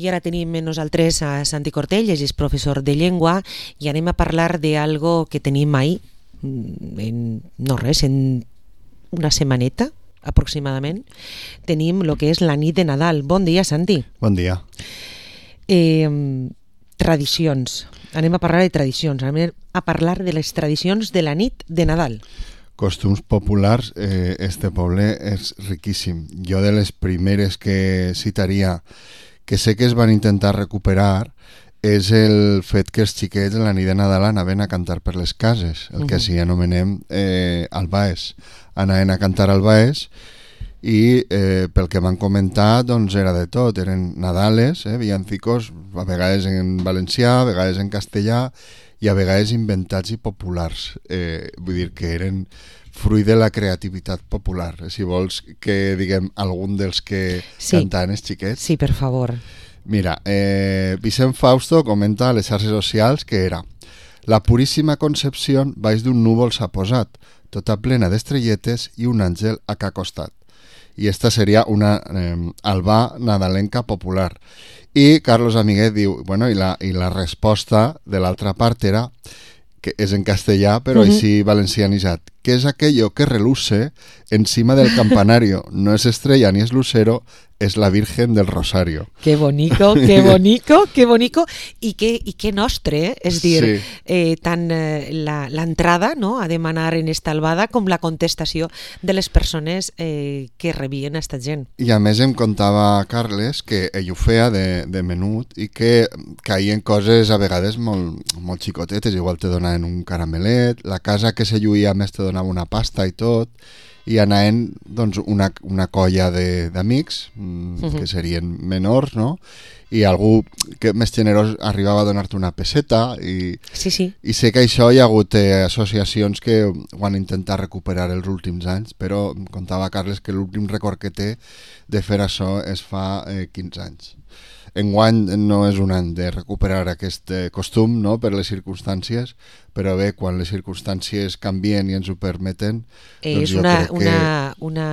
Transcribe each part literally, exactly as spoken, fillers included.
I ara tenim amb nosaltres a Santi Cortell, és professor de llengua, i anem a parlar d'algo que tenim ahí, en, no res, en una setmaneta aproximadament. Tenim el que és la nit de Nadal. Bon dia, Santi. Bon dia. Eh, tradicions. Anem a parlar de tradicions. Anem a parlar de les tradicions de la nit de Nadal. Costums populars, eh, este poble és riquíssim. Jo de les primeres que citaria, que sé que es van intentar recuperar, és el fet que els xiquets en la nit de Nadal anaven a cantar per les cases, el que així anomenem eh, albaes. Anaven a cantar albaes i eh, pel que m'han comentat doncs era de tot, eren nadales, eh, villancicos, a vegades en valencià, a vegades en castellà, i a vegades inventats i populars. Eh, vull dir que eren fruit de la creativitat popular. Si vols que diguem algun dels que sí. cantaven els xiquets. Sí, per favor. Mira, eh, Vicent Fausto comenta a les xarxes socials que era: la puríssima concepció baix d'un núvol s'ha posat, tota plena d'estrelletes i un àngel a ca costat. I esta seria una eh, albà nadalenca popular. I Carlos Amiguet diu, bueno, i la, i la resposta de l'altra part era, que és en castellà, però uh-huh. així valencianitzat, que és aquello que reluce encima del campanario, no es estrella ni es lucero, es la Virgen del Rosario. Qué bonico, qué bonico, qué bonico, i que, i que nostre, eh? És dir, sí. eh, tant eh, l'entrada, no?, a demanar en esta albada com la contestació de les persones eh, que rebien a esta gent. I a més em contava Carles que ell ho feia de, de menut i que caien coses a vegades molt, molt xicotetes, igual te donaven un caramelet, la casa que se lluïa més te donava una pasta i tot, i anaven doncs, una, una colla d'amics mm, uh-huh. que serien menors, no? I algú que més generós arribava a donar-te una peseta i, sí, sí. i sé que això hi ha hagut eh, associacions que ho han intentat recuperar els últims anys, però em contava Carles que l'últim record que té de fer això es fa eh, quinze anys. Enguany no és un any de recuperar aquest eh, costum, no?, per les circumstàncies, però bé, quan les circumstàncies canvien i ens ho permeten, eh, doncs és jo una, crec que... una, una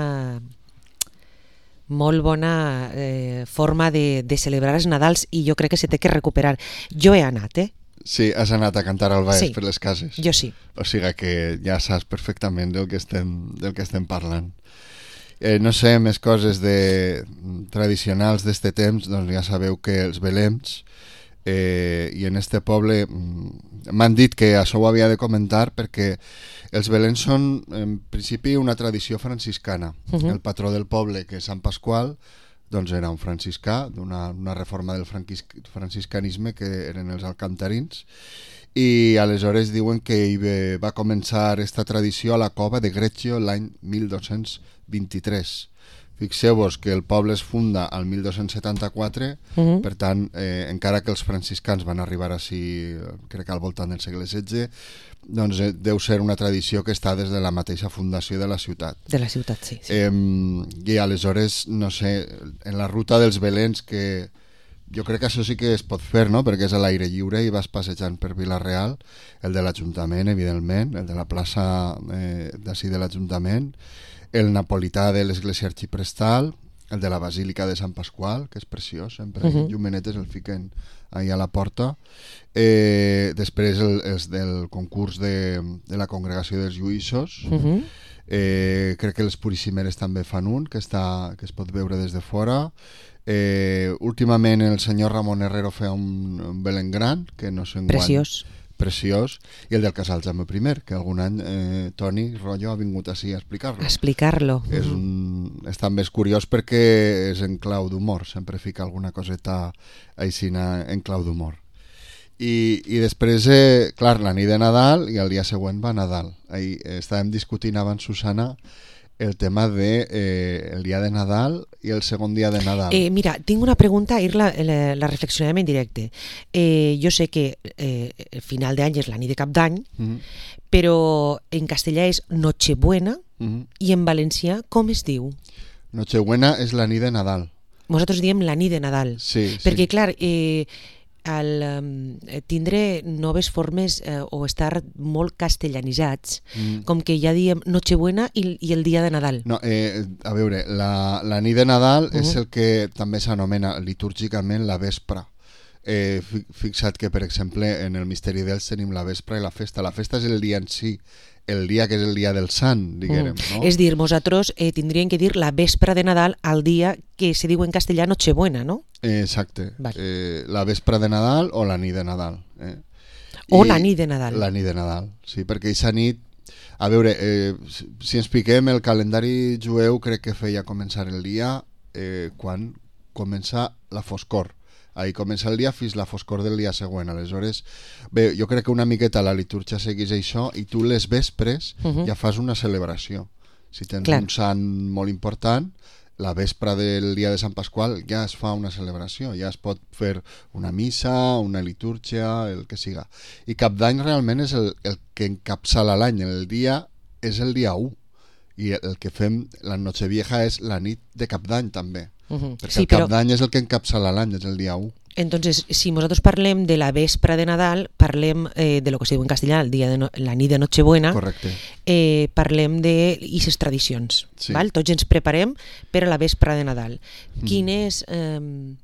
molt bona eh, forma de, de celebrar els Nadals, i jo crec que se té que recuperar. Jo he anat, eh? Sí, has anat a cantar al Baix sí, per les cases? Jo sí. O sigui que ja saps perfectament del que estem, del que estem parlant. Eh, no sé, més coses de, tradicionals d'este temps, doncs ja sabeu que els belems, eh, i en este poble m'han dit que això ho havia de comentar perquè els belems són en principi una tradició franciscana. Uh-huh. El patró del poble, que és Sant Pasqual, doncs era un franciscà d'una una reforma del franciscanisme que eren els alcantarins, i aleshores diuen que ell va començar esta tradició a la cova de Greccio l'any mil dos-cents vint-i-tres. Fixeu-vos que el poble es funda al mil dos-cents setanta-quatre, uh-huh. per tant, eh, encara que els franciscans van arribar així, crec que al voltant del segle setze, doncs eh, deu ser una tradició que està des de la mateixa fundació de la ciutat. De la ciutat, sí. sí. Eh, I aleshores, no sé, en la ruta dels Belens, que jo crec que això sí que es pot fer, no?, perquè és a l'aire lliure i vas passejant per Vila-real, el de l'Ajuntament, evidentment, el de la plaça eh, d'ací de l'Ajuntament, el napolità de l'església arxiprestal, el de la Basílica de Sant Pasqual, que és preciós, sempre uh-huh. llumenetes el fiquen ahí a la porta. Eh, després el, els del concurs de, de la Congregació dels Lluïssos. Uh-huh. Eh, crec que les Puríssimeres també fan un, que, està, que es pot veure des de fora. Eh, últimament el senyor Ramon Herrero feia un, un Belén gran, que no sé en preciós. Guany, preciós, i el del casal Jaume primer, que algun any eh, Toni Rollo ha vingut així a explicar-lo. A explicar-lo. És, un, és també és curiós perquè és en clau d'humor, sempre fica alguna coseta aixina en clau d'humor. I, i després, eh, clar, la nit de Nadal i el dia següent va Nadal. Ahir eh, estàvem discutint abans, Susana, el tema de eh, el dia de Nadal i el segon dia de Nadal. Eh, mira, tinc una pregunta, ir la, la, la reflexionarem en directe. Eh, jo sé que eh, el final d'any és la nit de cap d'any, mm-hmm. però en castellà és Nochebuena, mm-hmm. i en valencià com es diu? Nochebuena és la nit de Nadal. Nosaltres diem la nit de Nadal. Sí, perquè, sí. clar, eh, al eh, tindre noves formes eh, o estar molt castellanitzats, mm. com que ja diem Nochebuena i, i el dia de Nadal. No, eh, a veure, la, la nit de Nadal uh-huh. és el que també s'anomena litúrgicament la vespra. Eh, fixa't que, per exemple, en el Misteri d'Ells tenim la vespra i la festa. La festa és el dia en si, el dia que és el dia del sant, diguem, mm. no? És dir, nosaltres eh, tindríem que dir la vespra de Nadal al dia que se diu en castellà Nochebuena, no? Eh, exacte. Vale. Eh, la vespra de Nadal o la nit de Nadal. Eh? O I la nit de Nadal. La nit de Nadal, sí, perquè aquesta nit... A veure, eh, si ens piquem, el calendari jueu crec que feia començar el dia eh, quan comença la foscor. Ahir comença el dia fins la foscor del dia següent. Aleshores, bé, jo crec que una miqueta la litúrgia segueix això i tu les vespres uh-huh. ja fas una celebració. Si tens Clar. un sant molt important, la vespra del dia de Sant Pasqual ja es fa una celebració, ja es pot fer una missa, una litúrgia, el que siga. I Cap d'Any realment és el, el que encapçala l'any, el dia és el dia u. I el que fem, la Nochevieja és la nit de Cap d'Any també. Uh-huh. Perquè sí, el Cap però... d'Any és el que encapçala l'any, és el dia u. Entonces, si nosaltres parlem de la vespra de Nadal, parlem eh, de lo que se diu en castellà, el dia de no, la nit de Nochebuena, Correcte. Eh, parlem de aquestes tradicions. Sí. Val? Tots ens preparem per a la vespra de Nadal. Mm. Quines eh,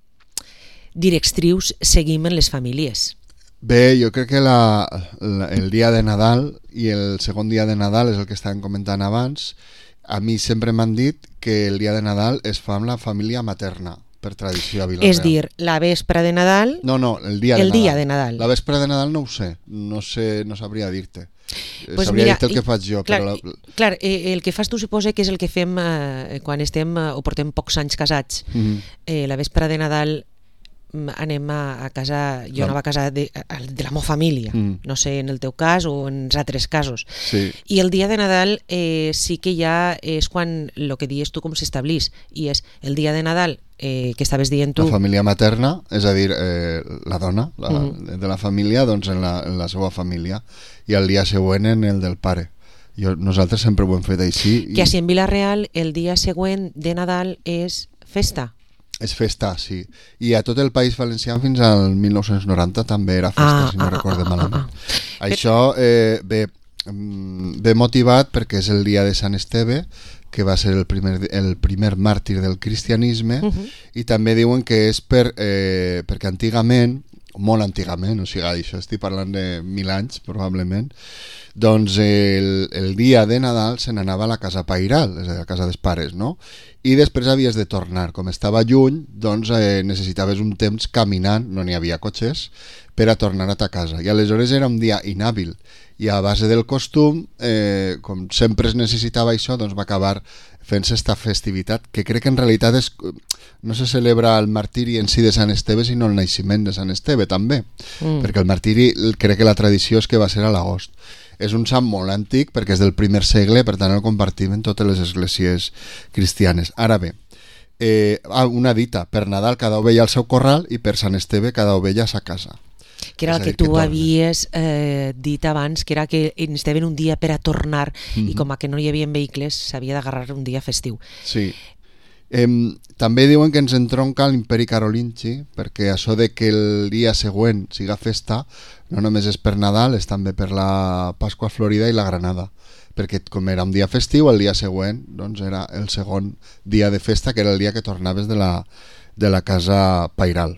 directrius seguim en les famílies? Bé, jo crec que la, la, el dia de Nadal i el segon dia de Nadal és el que estàvem comentant abans. A mi sempre m'han dit que el dia de Nadal es fa amb la família materna, per tradició a Vila-real. És dir, la vespra de Nadal... No, no, el dia, el de, dia Nadal. de Nadal. La vespra de Nadal no ho sé, no sé, no sabria dir-te. Pues sabria mira, dir-te el que faig jo. Clar, però la... clar eh, el que fas tu suposa que és el que fem eh, quan estem eh, o portem pocs anys casats. Mm-hmm. eh, la vespra de Nadal anem a, a casa, jo anava a casa de, de la meva família, mm. no sé en el teu cas o en els altres casos. Sí. I el dia de Nadal eh, sí que ja és quan el que dius tu com s'establís, i és el dia de Nadal eh, que estaves dient tu... La família materna, és a dir, eh, la dona la, mm. de la família, doncs en la, en la seva família, i el dia següent en el del pare. Jo, nosaltres sempre ho hem fet així. I... Que així en Vila-real el dia següent de Nadal és festa. És festa, sí. I a tot el País Valencià fins al mil nou-cents noranta també era festa, ah, si no ah, recordo ah, malament. Ah, ah. Això eh, ve, ve motivat perquè és el dia de Sant Esteve, que va ser el primer, el primer màrtir del cristianisme, uh-huh. i també diuen que és per, eh, perquè antigament, molt antigament, o sigui, això estic parlant de mil anys probablement, doncs el, el dia de Nadal se n'anava a la casa pairal, és a dir, a la casa dels pares, no? I després havies de tornar. Com estava lluny, doncs eh, necessitaves un temps caminant, no n'hi havia cotxes, per a tornar a ta casa. I aleshores era un dia inhàbil. I a base del costum, eh, com sempre es necessitava això, doncs va acabar fent-se esta festivitat, que crec que en realitat és, no se celebra el martiri en si de Sant Esteve, sinó el naixement de Sant Esteve també, mm. perquè el martiri crec que la tradició és que va ser a l'agost. És un sant molt antic perquè és del primer segle, per tant el compartim en totes les esglésies cristianes. Ara bé, eh, una dita, per Nadal cada ovella al seu corral i per Sant Esteve cada ovella a sa casa. Que era el que tu que havies eh, dit abans, que era que necessitaven un dia per a tornar, mm-hmm. i com que no hi havia vehicles s'havia d'agarrar un dia festiu. Sí. Eh, també diuen que ens entronca l'imperi carolingi, perquè això de que el dia següent siga festa no només és per Nadal, és també per la Pasqua Florida i la Granada, perquè com era un dia festiu, el dia següent doncs era el segon dia de festa, que era el dia que tornaves de la, de la casa pairal.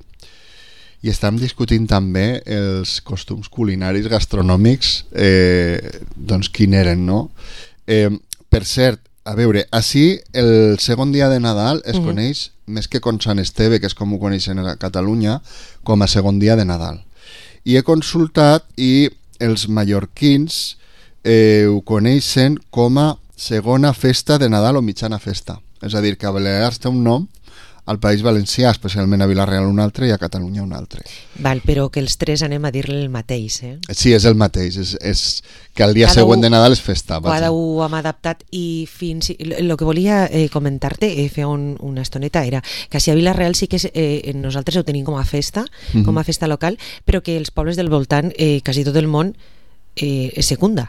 I estem discutint també els costums culinaris gastronòmics, eh, doncs quin eren, no? Eh, per cert, a veure, així el segon dia de Nadal es uh-huh. coneix, més que com Sant Esteve, que és com ho coneixen a Catalunya, com a segon dia de Nadal. I he consultat i els mallorquins eh, ho coneixen com a segona festa de Nadal o mitjana festa. És a dir, que a Balears té un nom, al País Valencià, especialment a Vila-real un altre i a Catalunya un altre. Val, però que els tres anem a dir-li el mateix, eh? Sí, és el mateix, és, és que el dia cada següent de Nadal és festa. Cada un hem adaptat i fins... El que volia eh, comentar-te, eh, fer un, una estoneta, era que si a Vila-real sí que eh, nosaltres ho tenim com a festa, mm-hmm. com a festa local, però que els pobles del voltant, eh, quasi tot el món, eh, és secunda.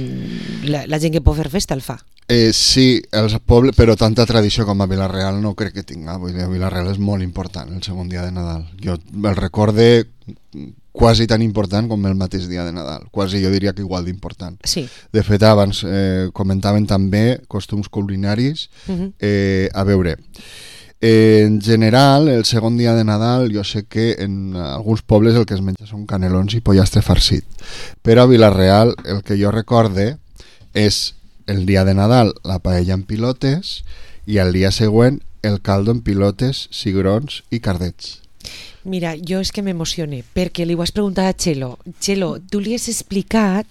La, la gent que pot fer festa el fa. Eh, sí, els pobles, però tanta tradició com a Vila-real no crec que tinga. Vull dir, a Vila-real és molt important el segon dia de Nadal. Jo el recorde quasi tan important com el mateix dia de Nadal, quasi jo diria que igual d'important. Sí. De fet, abans eh, comentaven també costums culinaris. Uh-huh. eh, a veure, eh, en general, el segon dia de Nadal jo sé que en alguns pobles el que es menja són canelons i pollastre farcit, però a Vila-real el que jo recorde és el dia de Nadal la paella en pilotes i el dia següent el caldo en pilotes, cigrons i cardets. Mira, jo és que m'emocione, perquè li ho has preguntat a Txelo. Txelo, tu li has explicat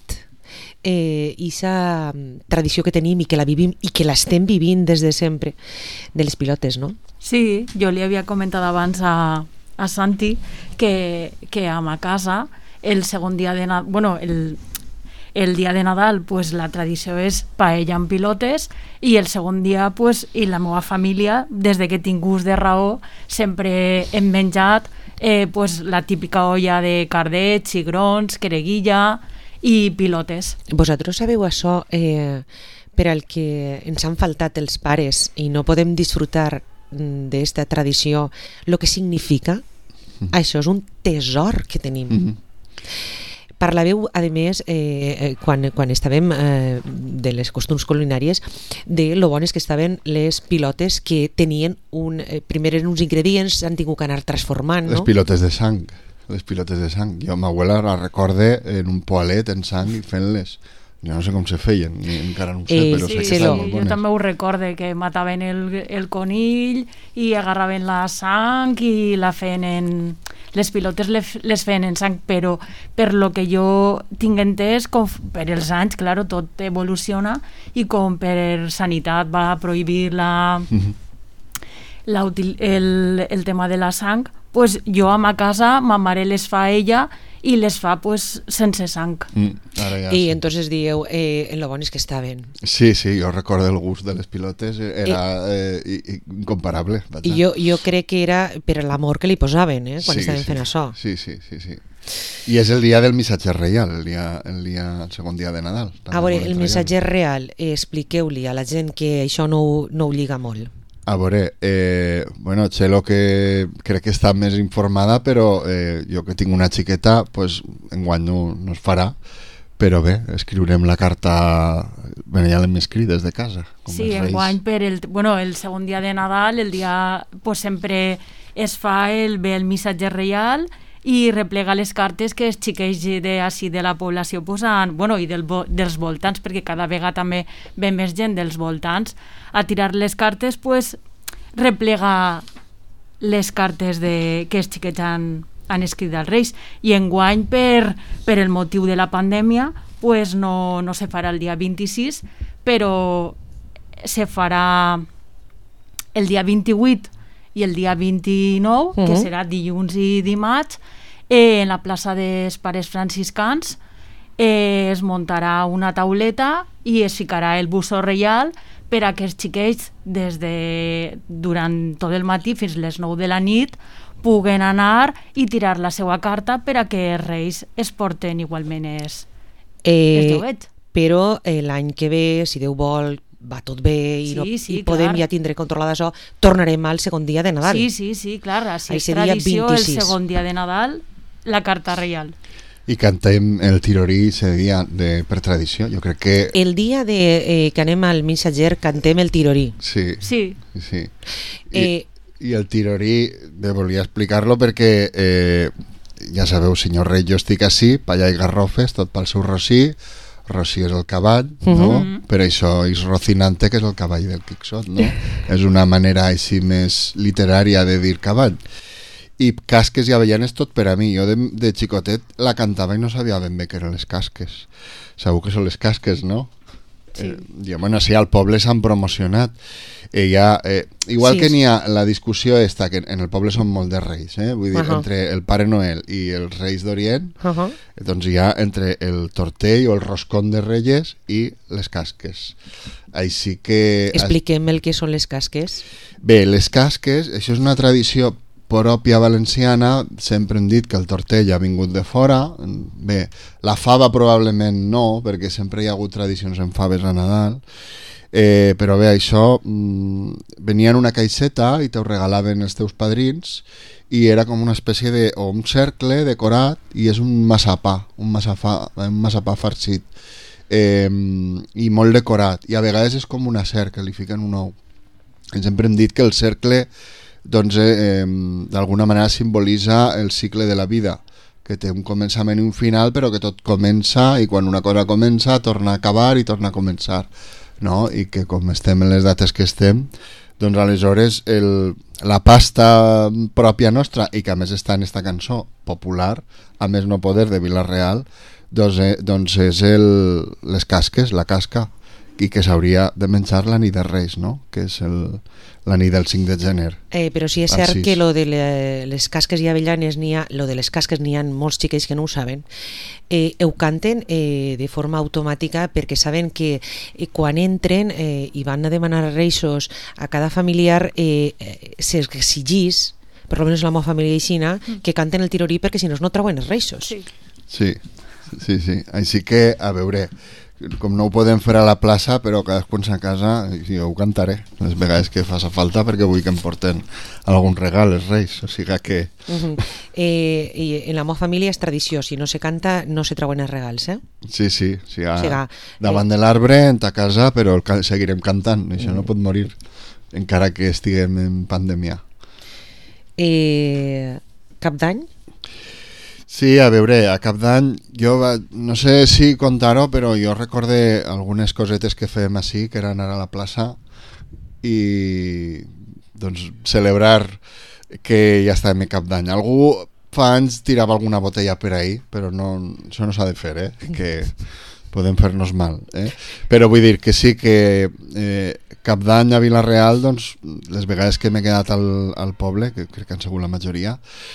eh, esa tradició que tenim i que la vivim i que l'estem vivint des de sempre, de les pilotes, no? Sí, jo li havia comentat abans a, a Santi que, que a ma casa el segon dia de Nadal, bueno, el, el dia de Nadal pues, la tradició és paella amb pilotes i el segon dia pues, i la meva família des de que tinc gust de raó sempre hem menjat eh, pues, la típica olla de cardets, cigrons, quereguilla i pilotes. Vosaltres sabeu això eh, per al que ens han faltat els pares i no podem disfrutar d'esta tradició, el que significa? Mm. Això és un tesor que tenim. Mm-hmm. Parlàveu, a més, eh, quan, quan estàvem eh, de les costums culinàries, de lo bones que estaven les pilotes que tenien un... Eh, primer eren uns ingredients, s'han tingut que anar transformant, no? Les pilotes de sang, les pilotes de sang. Jo, ma abuela la recorde en un poalet en sang i fent-les. Jo no sé com se feien, ni encara no ho sé, eh, però sí, sé que sí, estaven molt bones. Jo també ho recorde, que mataven el, el conill i agarraven la sang i la feien en... Les pilotes les feien en sang, però per lo que jo tinc entès, com per els anys, claro, tot evoluciona i com per sanitat va prohibir la, mm-hmm. la util, el, el tema de la sang, pues jo a ma casa, ma mare les fa a ella i les fa pues, sense sang. Mm, ara ja I sí. Entonces dieu, eh, en lo bones que estaven. Sí, sí, jo recordo el gust de les pilotes, era eh, eh, incomparable. I jo, jo crec que era per l'amor que li posaven, eh, quan sí, estaven sí, fent això. Sí, sí, sí, sí. I és el dia del missatge reial, el, dia, el, dia, el segon dia de Nadal. A veure, el missatge real, eh, expliqueu-li a la gent que això no, no ho lliga molt. A veure, eh, bueno, Txelo que crec que està més informada, però eh, jo que tinc una xiqueta, pues, enguany no, no es farà, però bé, escriurem la carta, bueno, ja l'hem escrit des de casa. Com sí, enguany per el, bueno, el segon dia de Nadal, el dia, pues, sempre es fa el, bé el missatge reial i replega les cartes que els xiquets de, així, de la població posen, bueno, i del, dels voltants, perquè cada vegada també ve més gent dels voltants a tirar les cartes, pues, replega les cartes de, que els xiquets han, han escrit als Reis, i enguany per, per el motiu de la pandèmia pues, no, no se farà el dia vint-i-sis, però se farà el dia vint-i-vuit i el dia vint-i-nou, uh-huh. que serà dilluns i dimarts, eh, en la plaça dels Pares Franciscans eh, es muntarà una tauleta i es ficarà el bussó reial per a que els xiquets des de, durant tot el matí fins les nou de la nit puguen anar i tirar la seva carta per a que els Reis es porten igualment els, eh, els joguets. Però eh, l'any que ve, si Déu vol, va tot bé i, sí, no, sí, i podem clar. Ja tindre controlat això, tornarem al segon dia de Nadal. Sí, sí, sí, clar, així és tradició el segon dia de Nadal, la carta reial. I cantem el tirorí ese dia de, per tradició, jo crec que... El dia de, eh, que anem al missatger cantem el tirorí. Sí, sí. sí. I, eh, I el tirorí, bé, volia explicar-lo perquè, eh, ja sabeu, senyor rei, jo estic així, palla i garrofes, tot pel seu rossí, Rossi és el cavall, no? Mm-hmm. Per això és Rocinante, que és el cavall del Quixot, no? És una manera així més literària de dir cavall. I casques i avellanes tot per a mi. Jo de, de xicotet la cantava i no sabia ben bé què eren les casques. Segur que són les casques, no? Sí. Eh, bueno, sí, al poble s'han promocionat. Eh, ja, eh, igual sí, que n'hi ha la discussió esta, que en el poble són molt de reis, eh? Vull dir, uh-huh. entre el Pare Noel i els Reis d'Orient, uh-huh. doncs hi ha entre el tortell o el roscón de Reyes i les casques. Així que... Expliquem el que són les casques. Bé, les casques, això és una tradició pròpia valenciana, sempre hem dit que el tortell ha vingut de fora. Bé, la fava probablement no, perquè sempre hi ha hagut tradicions en faves a Nadal. Eh, però bé, això mm, venia en una caixeta i te ho regalaven els teus padrins i era com una espècie de, o un cercle decorat, i és un massapà, un massapà, un massapà farcit, eh, i molt decorat, i a vegades és com una serp que li fiquen un ou. I sempre hem dit que el cercle, doncs, eh, d'alguna manera simbolitza el cicle de la vida, que té un començament i un final, però que tot comença, i quan una cosa comença torna a acabar i torna a començar, no? I que com estem en les dates que estem, doncs aleshores el, la pasta pròpia nostra, i que a més està en esta cançó popular, a més no poder, de Vila-real, doncs, eh, doncs és el, les casques, la casca, i que s'hauria de menjar la nit de Reis, no? Que és el, la nit del cinc de gener. Eh, però sí és cert que lo de les casques i avellanes, n'hi ha, lo de les casques n'hi ha molts xiquets que no ho saben, eh, ho canten eh, de forma automàtica perquè saben que eh, quan entren eh, i van a demanar reixos a cada familiar, eh, eh, s'exigís, per almenys la meva família aixina, mm. que canten el tirorí perquè si no no trauen els reixos. Sí. Sí, sí, sí. Així que, a veure, com no ho podem fer a la plaça, però cadascú a casa, jo ho cantaré les vegades que faci falta, perquè vull que em porten algun regal els Reis, o sigui que... Uh-huh. eh, i en la meva família és tradició, si no se canta no se treuen els regals, eh? Sí, sí, sí a, o sigui, davant eh... de l'arbre, en ta casa, però seguirem cantant, això no pot morir, encara que estiguem en pandèmia. Eh, cap d'any? Sí, a veure, a cap d'any jo va, no sé si contar-ho, però jo recorde algunes cosetes que fèiem així, que era anar a la plaça i doncs celebrar que ja estàvem a cap d'any. Algú fa anys tirava alguna botella per ahí, però no, això no s'ha de fer, eh? Que podem fer-nos mal, eh? Però vull dir que sí que eh, cap d'any a Vila-real, doncs les vegades que m'he quedat al, al poble, que crec que han sigut la majoria,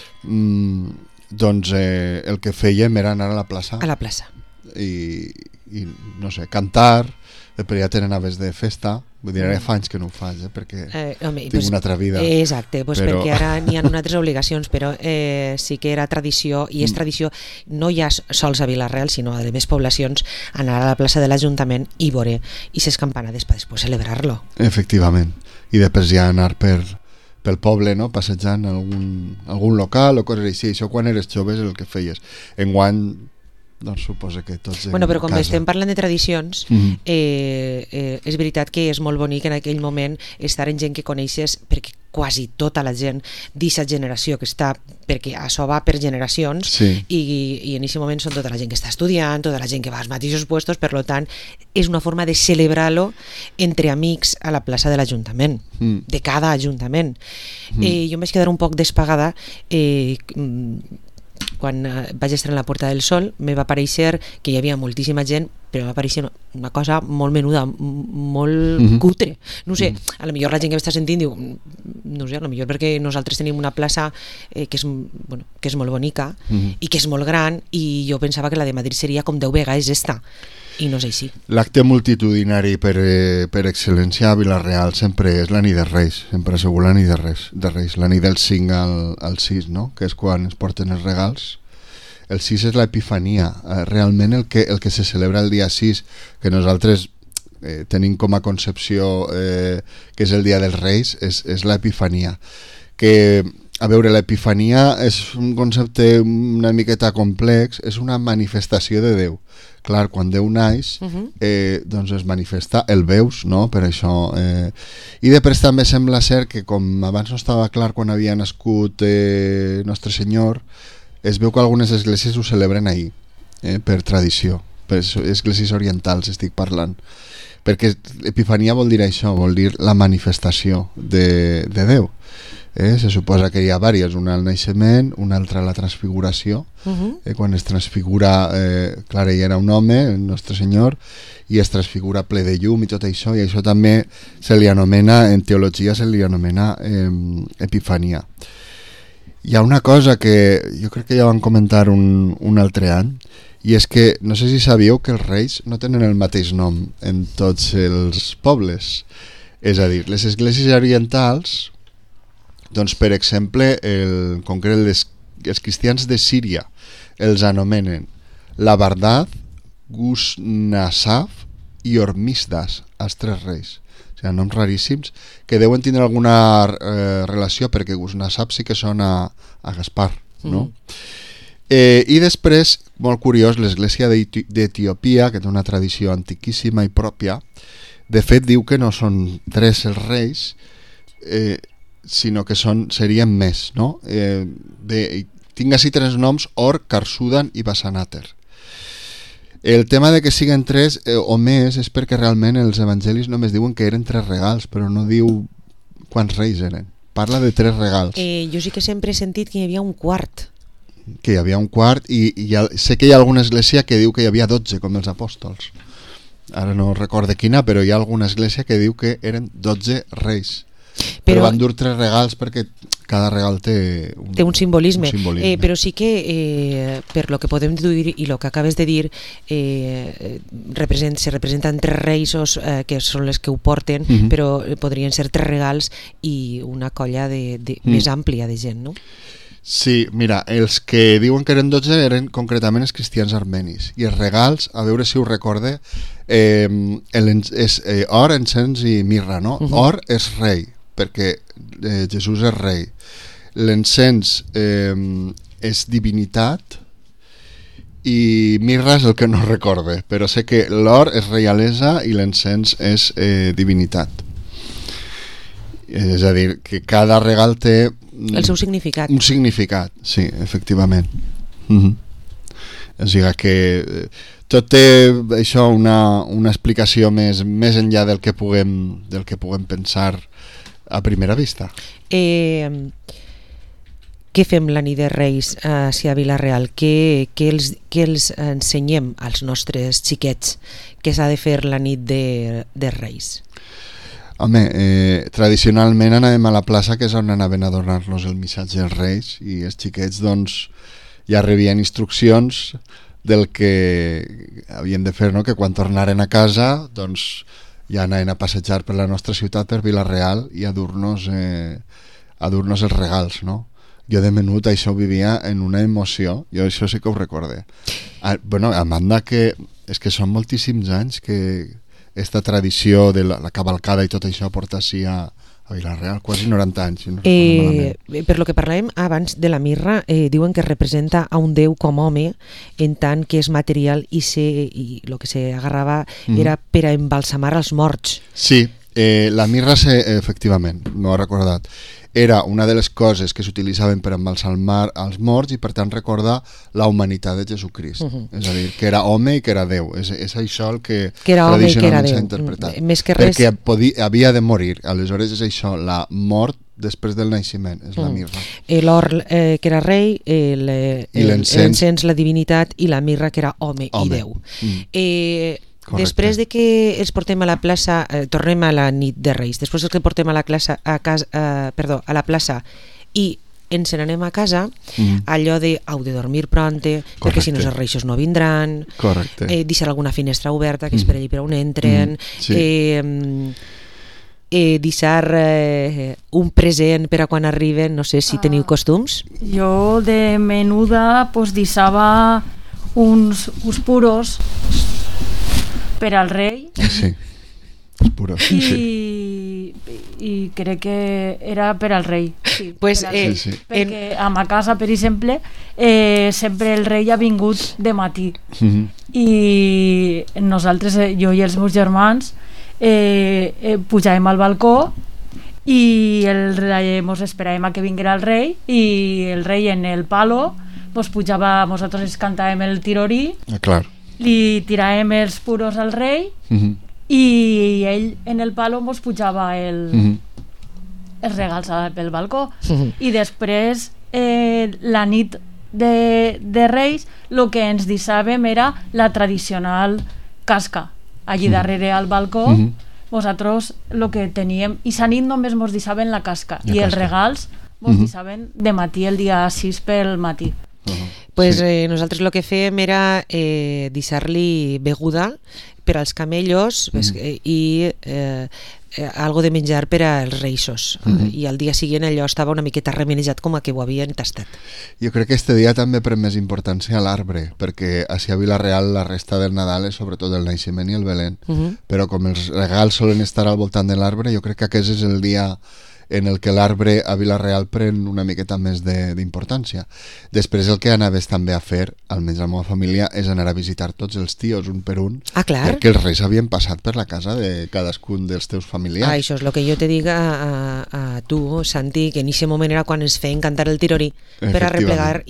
mmm, doncs eh, el que fèiem era anar a la plaça a la plaça i, i no sé, cantar, després ja tenen aves de festa, vull dir, ara fa anys que no ho faig, eh, perquè eh, home, tinc pues, una altra vida. Eh, exacte, pues però... perquè ara n'hi ha unes altres obligacions, però eh, sí que era tradició, i és tradició no ja sols a Vila-real, sinó a les més poblacions, anar a la plaça de l'Ajuntament i veure i ses campanades per després celebrar-lo. Efectivament, i després ja anar per pel poble, no? Passejant algun, algun local o coses així. Això quan eres jove és el que feies. Enguany, doncs suposa que tots en bueno, però com casa. estem parlant de tradicions, mm-hmm. eh, eh, és veritat que és molt bonic en aquell moment estar en gent que coneixes, perquè quasi tota la gent d'aquesta generació que està, perquè això va per generacions, sí. i, i en aquest moment són tota la gent que està estudiant, tota la gent que va als mateixos puestos, per tant és una forma de celebrar-lo entre amics a la plaça de l'Ajuntament, mm. de cada Ajuntament. Mm. Eh, jo em vaig quedar un poc despagada eh, quan vaig estar en la Puerta del Sol, me va aparèixer que hi havia moltíssima gent, però va aparèixer una cosa molt menuda, molt mm-hmm. cutre. No sé, mm-hmm. a lo millor la gent que m'està sentint diu, no sé, a lo millor perquè nosaltres tenim una plaça eh, que, és, bueno, que és molt bonica mm-hmm. i que és molt gran, i jo pensava que la de Madrid seria com deu vegades esta, i no és així. L'acte multitudinari per, eh, per excel·lència a Vila-real sempre és la nit de Reis, sempre ha sigut la nit de Reis, de Reis, la nit del cinc al, al sis, no? Que és quan es porten els regals. El sis és l'Epifania, eh, realment el que, el que se celebra el dia sis, que nosaltres eh, tenim com a concepció eh, que és el dia dels Reis, és, és l'Epifania. Que, a veure, l'Epifania és un concepte una miqueta complex, és una manifestació de Déu. Clar, quan Déu naix, uh-huh. eh, doncs es manifesta, el veus, no?, per això. Eh. I després també sembla ser que, com abans no estava clar quan havia nascut eh, Nostre Senyor, es veu que algunes esglésies ho celebren ahir, eh, per tradició, per esglésies orientals estic parlant, perquè Epifania vol dir això, vol dir la manifestació de, de Déu. Eh? Se suposa que hi ha diverses, una al naixement, una altra a la transfiguració, uh-huh. eh, quan es transfigura, eh, clar, ell era un home, el Nostre Senyor, i es transfigura ple de llum i tot això, i això també se li anomena, en teologia se li anomena eh, Epifania. Hi ha una cosa que jo crec que ja vam comentar un, un altre any, i és que no sé si sabíeu que els reis no tenen el mateix nom en tots els pobles. És a dir, les esglésies orientals, doncs per exemple, el, concret les, els cristians de Síria els anomenen Labardad, Gusnasaf i Hormisdas, els tres reis. O sigui, noms raríssims, que deuen tindre alguna eh, relació, perquè Gusnasab sí que són a, a Gaspar, no? Mm. Eh, I després, molt curiós, l'església d'Etiòpia, que té una tradició antiquíssima i pròpia, de fet diu que no són tres els reis, eh, sinó que són, serien més, no? Eh, de, tinc així tres noms: Or, Karsudan i Basanater. El tema de que siguen tres eh, o més és perquè realment els evangelis només diuen que eren tres regals, però no diu quants reis eren. Parla de tres regals. Eh, jo sí que sempre he sentit que hi havia un quart. Que hi havia un quart, i, i ha, sé que hi ha alguna església que diu que hi havia dotze, com els apòstols. Ara no recordo quina, però hi ha alguna església que diu que eren dotze reis. Però, però van dur tres regals perquè cada regal té un, té un simbolisme, un simbolisme. Eh, però sí que eh, per lo que podem deduir i el que acabes de dir, eh, represent, se representen tres reis eh, que són les que ho porten, uh-huh. però podrien ser tres regals i una colla de, de, uh-huh. més àmplia de gent, no? Sí, mira, els que diuen que eren dotze eren concretament els cristians armenis, i els regals, a veure si ho recorde, eh, el, és eh, or, encens i mirra, no? Uh-huh. Or és rei, perquè eh, Jesús és rei. L'encens eh, és divinitat, i mirra és el que no recorde, però sé que l'or és reialesa i l'encens és eh, divinitat. És a dir, que cada regal té el seu significat. Un significat, sí, efectivament. Mm-hmm. O sigui que tot té això una, una explicació més, més enllà del que puguem, del que puguem pensar a primera vista. Eh, què fem la nit de Reis a Sia Vila-real? Què, què, els, què els ensenyem als nostres xiquets que s'ha de fer la nit de, de Reis? Home, eh, tradicionalment anàvem a la plaça, que és on anaven a donar-nos el missatge als Reis, i els xiquets doncs ja rebien instruccions del que havien de fer, no? Que quan tornaren a casa doncs ja anaven a passejar per la nostra ciutat, per Vila-real, i a dur-nos eh, a dur-nos els regals, no? Jo de menut això ho vivia en una emoció, jo això sí que ho recorde. A, bueno, a banda que és que són moltíssims anys que esta tradició de la, la cavalcada i tot això porta així a, a Vila-real, quasi noranta anys. Si no eh, per lo que parlàvem abans de la mirra, eh, diuen que representa a un déu com home, en tant que és material, i, se, i lo que se agarrava mm-hmm. era per a embalsamar els morts. Sí, eh, la mirra, se, efectivament, m'ho he recordat, era una de les coses que s'utilitzaven per embalsamar els morts i per tant recordar la humanitat de Jesucrist. Uh-huh. És a dir, que era home i que era Déu. És, és això el que, que tradicionalment s'ha interpretat. Més que res... Perquè podia, havia de morir. Aleshores és això, la mort després del naixement, és uh-huh. la mirra. L'or eh, que era rei, el, el, l'encens, la divinitat, i la mirra que era home, home. i Déu. Mm. Eh... Correcte. Després de que els portem a la plaça, eh, tornem a la nit de Reis, després que portem a la classe, a casa, eh, perdó, a la plaça i ens n'anem a casa, mm. allò de au de dormir pronte, correcte. Perquè si no els reixos no vindran, eh, deixar alguna finestra oberta que mm. és per allí per on entren, mm. sí. eh, eh, deixar eh, un present per a quan arriben, no sé si ah. teniu costums. Jo de menuda pues, deixava uns, uns puros per al rei, sí. Puro. I, sí. i crec que era per al rei, sí, pues, al eh, rei. sí, sí. Perquè a ma casa, per exemple, eh, sempre el rei ha vingut de matí, mm-hmm. i nosaltres, jo i els meus germans, eh, eh, pujàvem al balcó i el rei, mos esperàvem a que vinguera el rei, i el rei en el palo mos pujava, nosaltres cantàvem el tirorí, ah, clar, li tiràvem els puros al rei, uh-huh. i ell en el palo mos pujava el, uh-huh. els regals pel balcó, uh-huh. i després eh, la nit de, de Reis el que ens deixàvem era la tradicional casca allí uh-huh. darrere al balcó, uh-huh. nosaltres el que teníem, i sa nit només mos deixaven la casca, la i casca. Els regals mos uh-huh. deixaven de matí el dia sis pel matí. Uh-huh. Pues Sí. eh, nosaltres el que fèiem era eh, deixar-li beguda per als camellos mm. eh, i eh, eh, algo de menjar per als reixos. Mm-hmm. I al dia següent allò estava una miqueta remenejat com a que ho havien tastat. Jo crec que este dia també pren més importància a l'arbre, perquè així a Vila-real la resta del Nadal és sobretot el naixement i el Belén. Mm-hmm. Però com els regals solen estar al voltant de l'arbre, jo crec que aquest és el dia en el que l'arbre a Vila-real pren una miqueta més de, d'importància. Després el que anaves també a fer, almenys la meva família, és anar a visitar tots els tios un per un, ah, clar. perquè els reis havien passat per la casa de cadascun dels teus familiars. Ah, això és el que jo te dic a, a, a tu, Santi, que en aquest moment era quan ens feien cantar el tirorí per a replegar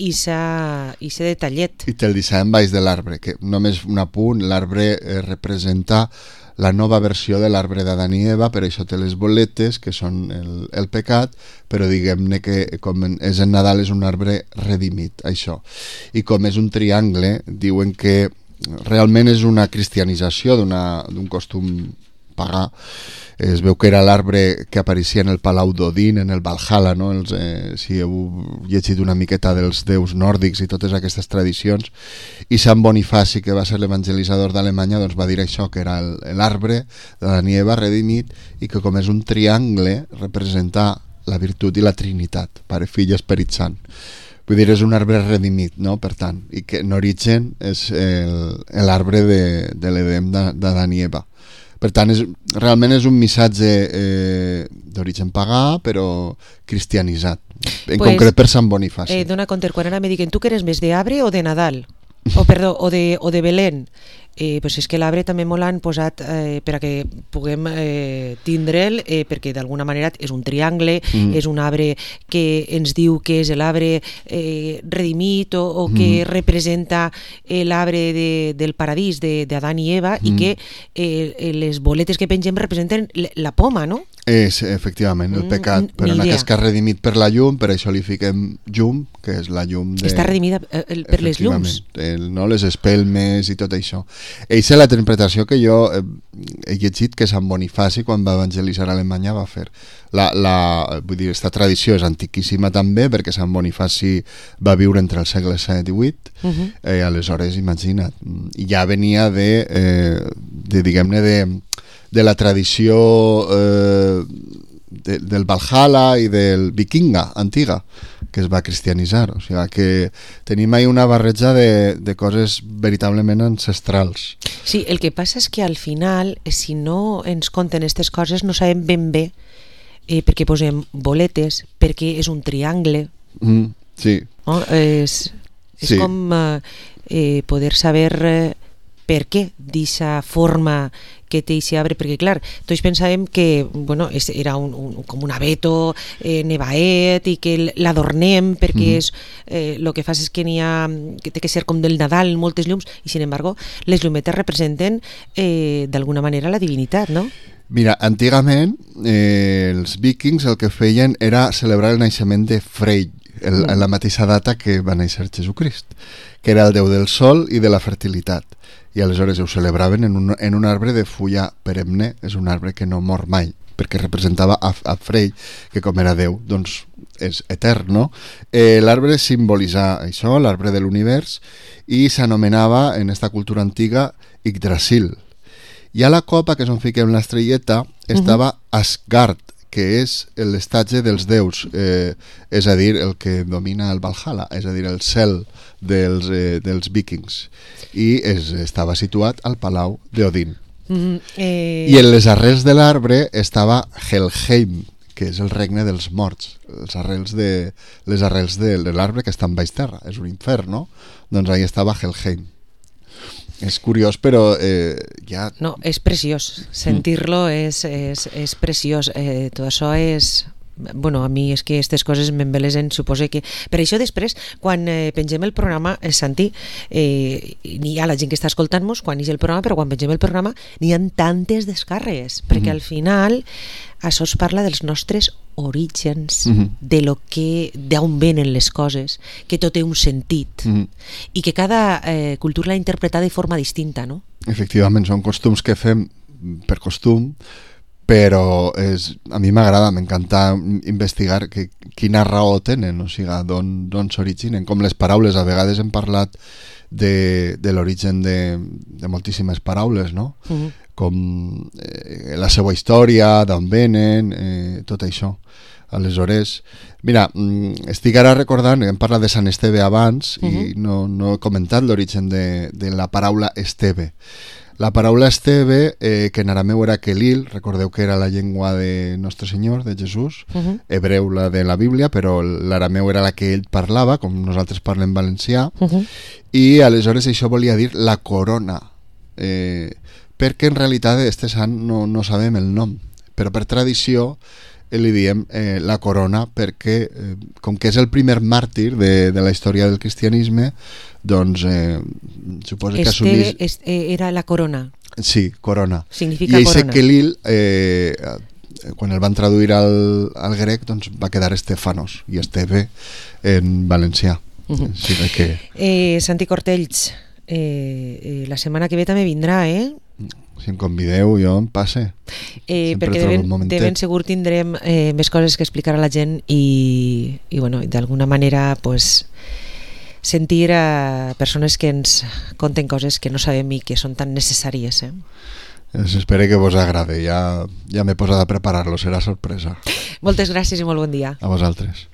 ese detallet. I te'l deixàvem baix de l'arbre, que només un apunt, l'arbre eh, representa la nova versió de l'arbre d'Adam i Eva, per això té les boletes, que són el, el pecat, però diguem-ne que com és en Nadal és un arbre redimit, això. I com és un triangle, diuen que realment és una cristianització d'una, d'un costum pagà. Es veu que era l'arbre que apareixia en el palau d'Odin, en el Valhalla, no? Els, eh, si heu llegit una miqueta dels déus nòrdics i totes aquestes tradicions, i Sant Bonifaci, que va ser l'evangelitzador d'Alemanya, doncs va dir això, que era el, l'arbre de la nieva redimit, i que com és un triangle representa la virtut i la trinitat, Pare, Fill i Esperit Sant. Vull dir, és un arbre redimit, no? Per tant, i que en origen és el, l'arbre de, de l'Edem d'Adam i Eva. Per tant, és, realment és un missatge eh, d'origen pagà, però cristianitzat, en pues, concret per Sant Bonifaci. Eh, dona compte, quan ara me diuen, tu que eres més d'arbre o de Nadal? O, perdó, o de, o de Belén? Eh, pues és que l'arbre també molt han posat eh, per a que puguem eh, tindre'l, eh, perquè d'alguna manera és un triangle, mm. és un arbre que ens diu que és l'arbre eh, redimit o, o que mm. representa eh, l'arbre de, del paradís d'Adam i Eva, mm. i que eh, les boletes que pengem representen la poma, no? És, efectivament, el pecat, mm, però en aquest cas redimit per la llum, per això li fiquem llum, que és la llum de... Està redimida eh, per les llums. El, no? Les espelmes i tot això. Eixa és la interpretació que jo eh, he llegit que Sant Bonifaci, quan va evangelitzar a Alemanya, va fer. La, la, vull dir, aquesta tradició és antiquíssima també, perquè Sant Bonifaci va viure entre els segles set i vuit, uh-huh. eh, aleshores, imagina't, i ja venia de, eh, de diguem-ne, de... de la tradició eh, de, del Valhalla i del vikinga antiga, que es va cristianitzar. O sigui que tenim ahí una barreja de, de coses veritablement ancestrals. Sí, el que passa és que al final, si no ens conten aquestes coses, no sabem ben bé eh, perquè posem boletes, perquè és un triangle. Mm, sí. No? És, és sí. com eh, eh, poder saber eh, per què d'aquesta forma que té aquest arbre, perquè clar, tots pensàvem que bueno, era un, un, com un abeto eh, nevaet i que l'adornem perquè mm. és, eh, lo que fas és que n'hi ha, que té que ser com del Nadal, moltes llums, i sin embargo les llumetes representen eh, d'alguna manera la divinitat, no? Mira, antigament eh, els vikings el que feien era celebrar el naixement de Frey, el, en la mateixa data que va néixer Jesucrist, que era el déu del sol i de la fertilitat. I aleshores ho celebraven en un, en un arbre de fulla perenne, és un arbre que no mor mai, perquè representava a, a Frey, que com era Déu, doncs és etern, no? Eh, l'arbre simbolitza això, l'arbre de l'univers, i s'anomenava, en esta cultura antiga, Yggdrasil. I a la copa, que és on fiquem l'estrelleta, estava uh-huh. Asgard, que és l'estatge dels déus, eh, és a dir, el que domina el Valhalla, és a dir, el cel dels, eh, dels vikings, i es, estava situat al palau d'Odin. Mm, eh... I en les arrels de l'arbre estava Helheim, que és el regne dels morts, les arrels de, les arrels de, de l'arbre que estan baix terra, és un infern, no? Doncs ahí estava Helheim. És curiós, però eh, ja... No, és preciós. Sentir-lo mm. és, és, és preciós. Eh, tot això és... Bueno, a mi és que aquestes coses m'embelesen, suposo que... Per això després, quan eh, pengem el programa, eh, Santi, eh, n'hi ha la gent que està escoltant-nos quan hi ha el programa, però quan pengem el programa n'hi ha tantes descàrregues, perquè mm. al final això es parla dels nostres orígens, mm-hmm. de lo que d'on venen les coses, que tot té un sentit, mm-hmm. i que cada eh, cultura l'ha interpretat de forma distinta, no? Efectivament, són costums que fem per costum, però és, a mi m'agrada, m'encanta investigar que, quina raó tenen, o sigui, d'on s'originen. Com les paraules, a vegades hem parlat de, de l'origen de, de moltíssimes paraules, no? Uh-huh. Com eh, la seva història, d'on venen, eh, tot això. Aleshores, mira, estic ara recordant, hem parlat de Sant Esteve abans uh-huh. i no, no he comentat l'origen de, de la paraula Esteve. La paraula Esteve, eh, que en arameu era Kelil, recordeu que era la llengua de Nostre Senyor, de Jesús, uh-huh. hebreu la de la Bíblia, però l'arameu era la que ell parlava, com nosaltres parlem valencià, uh-huh. i aleshores això volia dir la corona, eh, perquè en realitat este sant no, no sabem el nom, però per tradició li diem eh, la corona perquè, eh, com que és el primer màrtir de, de la història del cristianisme, doncs eh, suposa que assumís... Este era la corona. Sí, corona. Significa I corona. I Kelil, eh, quan el van traduir al, al grec, doncs va quedar Estefanos i Esteve en valencià. Uh-huh. Sí, que... eh, Santi Cortells, eh, eh, la setmana que ve també vindrà, eh? Si em convideu, jo em passe. Eh, perquè de ben, de ben segur tindrem eh, més coses que explicar a la gent i, i bueno, d'alguna manera pues, sentir a persones que ens conten coses que no sabem i que són tan necessàries. Eh? Espero que vos agrade. Ja, ja m'he posat a preparar-lo, serà sorpresa. Moltes gràcies i molt bon dia. A vosaltres.